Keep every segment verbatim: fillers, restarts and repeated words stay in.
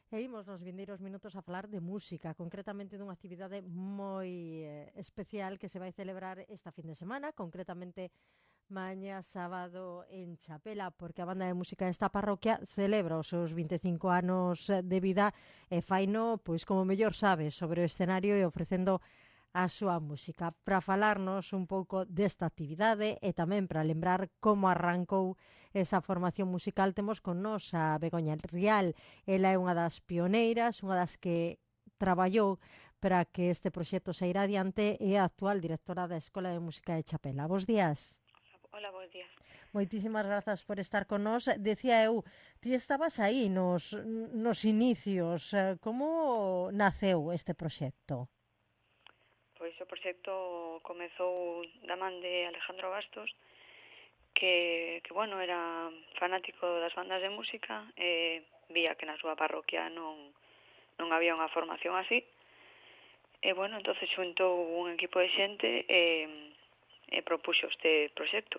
E imos nos vindeiros minutos a falar de música, concretamente dunha actividade moi eh, especial que se vai celebrar esta fin de semana, concretamente mañá sábado en Chapela, porque a banda de música desta parroquia celebra os seus vinte e cinco anos eh, de vida e faino, pois como mellor sabe, sobre o escenario e ofrecendo a súa música. Para falarnos un pouco desta actividade e tamén para lembrar como arrancou esa formación musical, temos con nos a Begoña Rial. Ela é unha das pioneiras, unha das que traballou para que este proxecto saíra adiante e a actual directora da Escola de Música de Chapela. Bos días. Hola, buenos días. Moitísimas grazas por estar con nós. Decía eu, ti estabas aí nos, nos inicios. eh, Como naceu este proxecto? Pois o proxecto comezou da man de Alejandro Bastos, que, que bueno, era fanático das bandas de música e vía que na súa parroquia non, non había unha formación así. E, bueno, entonces xuntou un equipo de xente e, e propuxo este proxecto.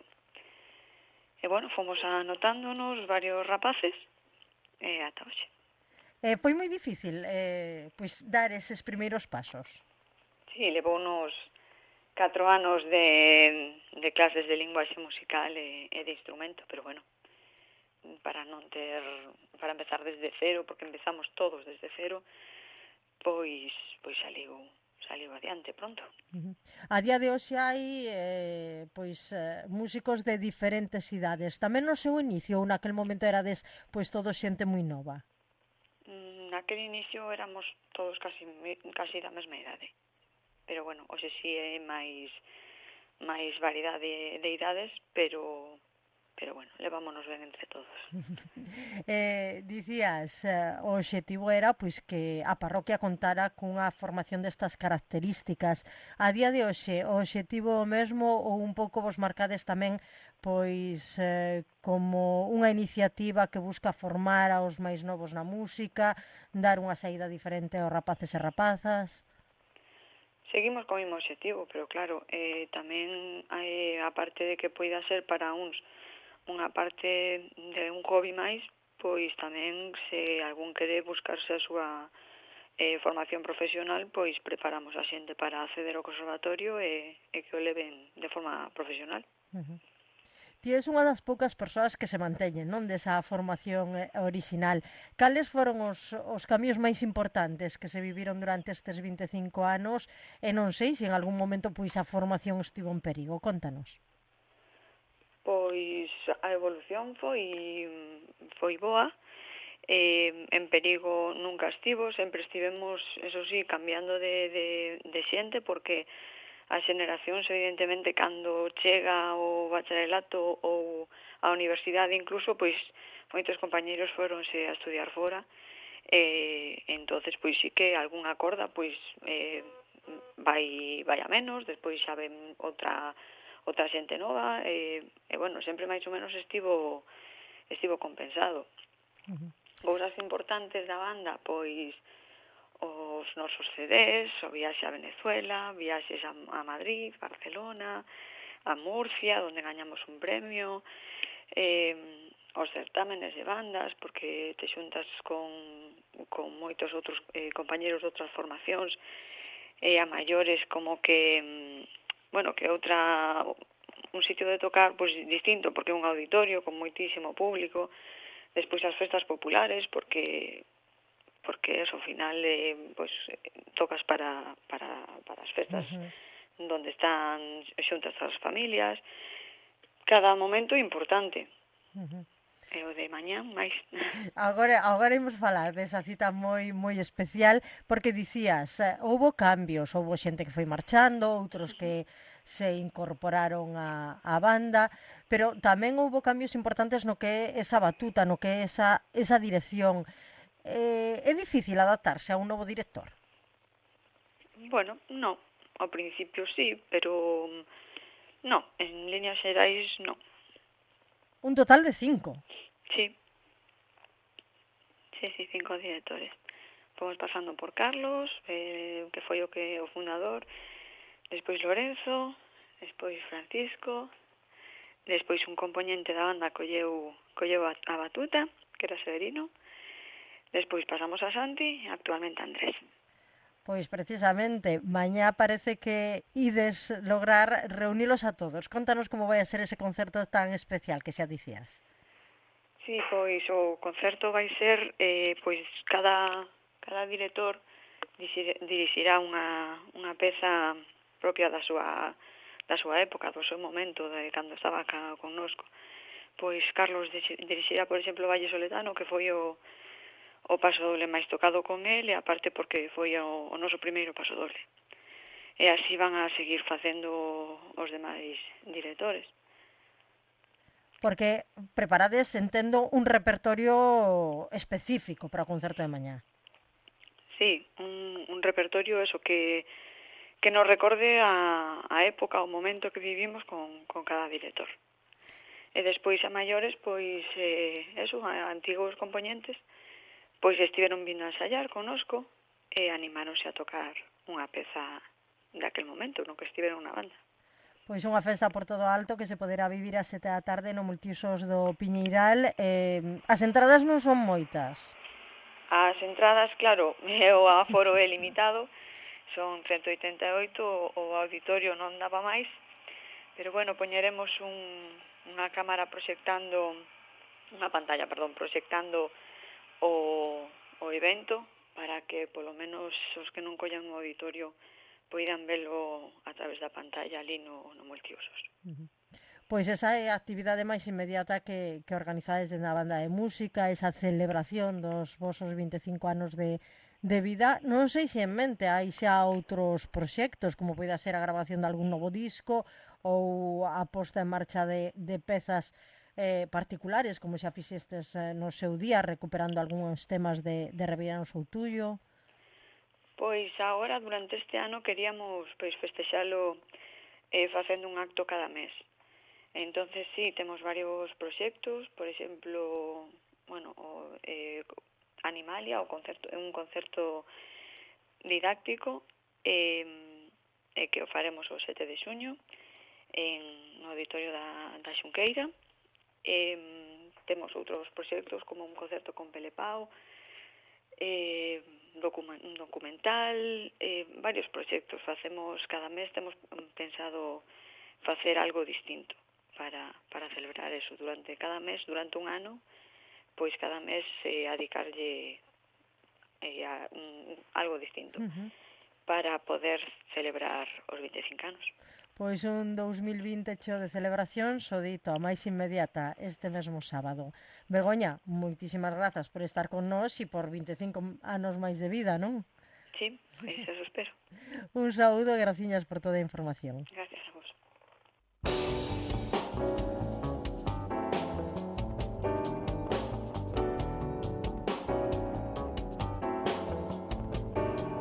E, bueno, fomos anotándonos varios rapaces e ata hoxe. Eh, foi moi difícil eh, pois dar eses primeiros pasos. Sí, levou unos catro anos de, de clases de linguaxe musical e, e de instrumento, pero bueno, para non ter, para empezar desde cero, porque empezamos todos desde cero, pois pois saliu, saliu adiante pronto. Uh -huh. A día de hoxe hai eh, pois eh, músicos de diferentes idades. Tamén no seu inicio ou naquel momento erades pois todo xente moi nova. Naquele inicio éramos todos casi casi da mesma idade. Pero bueno, hoxe si é máis máis variedade de, de idades, pero pero bueno, levámonos ben entre todos. eh, dicías, eh, o obxectivo era pois que a parroquia contara cunha formación destas características. A día de hoxe, o obxectivo o mesmo ou un pouco vos marcades tamén pois eh, como unha iniciativa que busca formar aos máis novos na música, dar unha saída diferente aos rapaces e rapazas? Seguimos co mesmo obxectivo, pero claro, eh, tamén hai a parte de que poida ser para uns unha parte de un hobby máis, pois tamén se algún quere buscarse a súa eh, formación profesional, pois preparamos a xente para acceder ao conservatorio e, e que o leven de forma profesional. Uh -huh. Ti és unha das poucas persoas que se manteñen, non, desa formación eh, original. Cales foron os, os cambios máis importantes que se viviron durante estes vinte e cinco anos e non sei se en algún momento pois a formación estivo en perigo? Contanos. Pois a evolución foi foi boa, eh, en perigo nunca estivo, sempre estivemos, eso sí, cambiando de, de, de xente, porque as xeneracións, evidentemente, cando chega o bacharelato ou a universidade incluso, pois moitos compañeiros foronse a estudiar fora, e entonces pois sí que algunha corda pois eh, vai, vai a menos, despois xa ven outra outra xente nova, e, e bueno, sempre máis ou menos estivo estivo compensado. Uh -huh. Cousas importantes da banda, pois os nosos C Ds, o viaxe a Venezuela, viaxes a, a Madrid, Barcelona, a Murcia, onde gañamos un premio, eh, os certámenes de bandas, porque te xuntas con, con moitos outros eh, compañeros de outras formacións, e a maiores como que, bueno, que outra, un sitio de tocar pois distinto, porque é un auditorio con moitísimo público, despois as festas populares, porque porque eso, ao final eh, pues, tocas para, para, para as festas uh -huh. donde están xuntas as familias, cada momento importante. Uh -huh. E o de mañá máis. Agora, agora imos falar desa cita moi moi especial, porque dicías, eh, houbo cambios, houbo xente que foi marchando, outros que se incorporaron a, a banda, pero tamén houbo cambios importantes no que é esa batuta, no que é esa, esa dirección. Eh, é difícil adaptarse a un novo director? Bueno, no. Ao principio sí, pero no, en líneas xerais no. Un total de cinco? Sí. Sí, sí, cinco directores. Fomos pasando por Carlos, eh, que foi o que o fundador, despois Lorenzo, despois Francisco, despois un componente da banda colleu, colleu a, a batuta, que era Severino, Despois pasamos a Santi e actualmente a Andrés. Pois precisamente, mañá parece que ides lograr reunilos a todos. Contanos como vai a ser ese concerto tan especial que xa dicías. Sí, pois o concerto vai ser, eh, pois cada, cada director dirixirá unha, unha peza propia da súa, da súa época, do seu momento, de cando estaba acá connosco. Pois Carlos dirixirá, por exemplo, Valle Soletano, que foi o, o paso doble máis tocado con el, e aparte porque foi o, o noso primeiro paso doble. E así van a seguir facendo os demais directores. Porque preparades, entendo, un repertorio específico para o concerto de mañá. Sí, un, un repertorio eso que, que nos recorde a, a época, o momento que vivimos con, con cada director. E despois a maiores, pois, eh, eso, a antigos componentes, pois estiveron vindo a ensayar conosco e animáronse a tocar unha peza daquel momento no que estiveron na banda. Pois unha festa por todo alto que se poderá vivir a sete da tarde no Multiusos do Piñeiral. Eh, as entradas non son moitas. As entradas, claro, o aforo é limitado, son ciento oitenta e oito, o auditorio non daba máis, pero bueno, poñeremos un, unha cámara proxectando, unha pantalla, perdón, proxectando o, o evento para que polo menos os que non collan no auditorio poidan velo a través da pantalla ali no, no Multiusos. Uh-huh. Pois esa é a actividade máis inmediata que, que organizades dentro da banda de música, esa celebración dos vosos vinte e cinco anos de, de vida. Non sei se en mente hai xa outros proxectos, como poida ser a grabación de algún novo disco ou a posta en marcha de, de pezas eh, particulares, como xa fixestes eh, no seu día, recuperando algúns temas de, de Revirán o Soutullo. Pois agora, durante este ano, queríamos pois, festexalo eh, facendo un acto cada mes. Entonces, sí, temos varios proxectos, por exemplo, bueno, o, eh, Animalia, o concerto, un concerto didáctico eh, eh, que o faremos o sete de xuño en no auditorio da, da Xunqueira. Eh, temos outros proxectos como un concerto con Pelepao, eh, un documental, eh, varios proxectos facemos cada mes, temos pensado facer algo distinto para, para celebrar eso durante cada mes, durante un ano, pois cada mes eh, adicarlle eh, a, un, algo distinto uh-huh. para poder celebrar os vinte e cinco anos. Pois un dous mil vinte cheo de celebracións, o dito, a máis inmediata este mesmo sábado. Begoña, moitísimas grazas por estar con nós e por vinte e cinco anos máis de vida, non? Sí, pois eso espero. Un saúdo e graciñas por toda a información. Gracias a vos.